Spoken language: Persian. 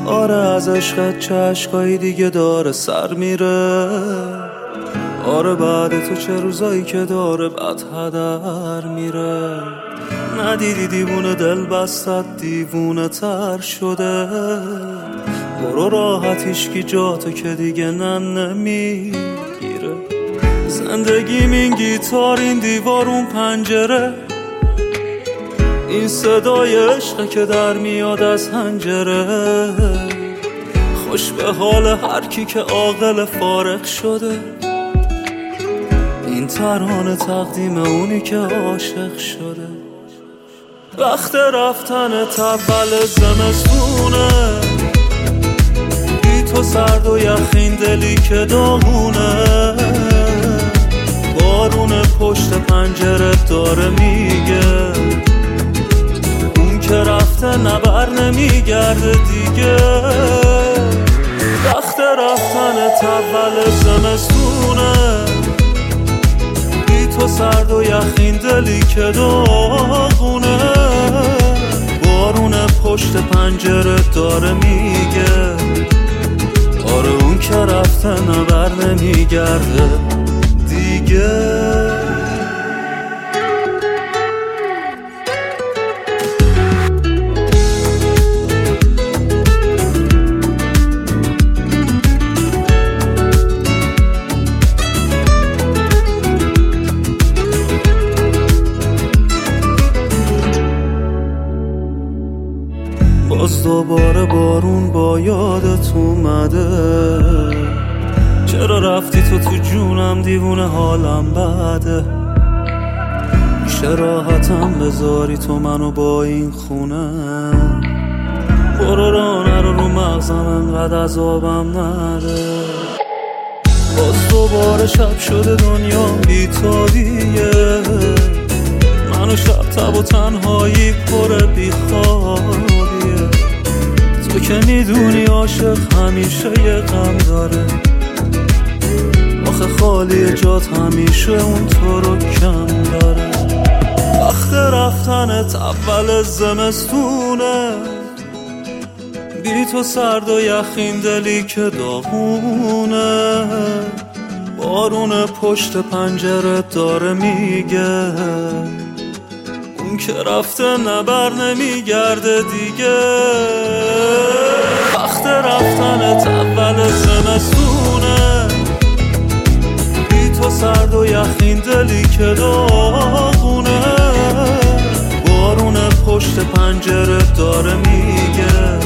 آره از عشقت چشقایی دیگه داره سر میره. آره بعد تو چه روزایی که داره بد هدر میره. ندیدی دیوونه دل بستت دیوونه تر شده. برو راحتیش کی جاتو که دیگه نمیگیره. زندگیم این گیتار این دیوار اون پنجره، این صدای عشقه که در میاد از حنجره. خوش به حال هر کی که عاقل فارغ شده. این ترانه تقدیم اونی که عاشق شده. وقت رفتنت اول زمستونه، بی تو سرد و یخین دلی که داغونه. بارون پشت پنجره داره میگه اون که رفته نبر نمیگرده دیگه. وقت رفتنت اول زمستونه، بی تو سرد و یخین دلی که داغونه. بارون پشت پنجره داره میگه آره اون که رفته نبر نمیگرده دیگه. باز دوباره بارون با یادت اومده. چرا رفتی تو جونم دیوونه حالم بده. میشه راحتم بذاری تو منو با این خونه. برو رانه رو مغزم انقدر عذابم نده. باز دوباره شب شده دنیا بی‌تابیه. منو شب تب و تنهایی پر بیخوابیه. تو که میدونی عاشق همیشه یه غم داره. آخه خالی جات همیشه اون تو رو کم داره. وقت رفتنت اول زمستونه، بی تو سرد و یخین دلی که داغونه. بارون پشت پنجره داره میگه اون که رفته نبر نمیگرده دیگه. وقت رفتنت اول زمستونه، بی تو سرد و یخین دلی که داغونه. بارون پشت پنجره داره میگه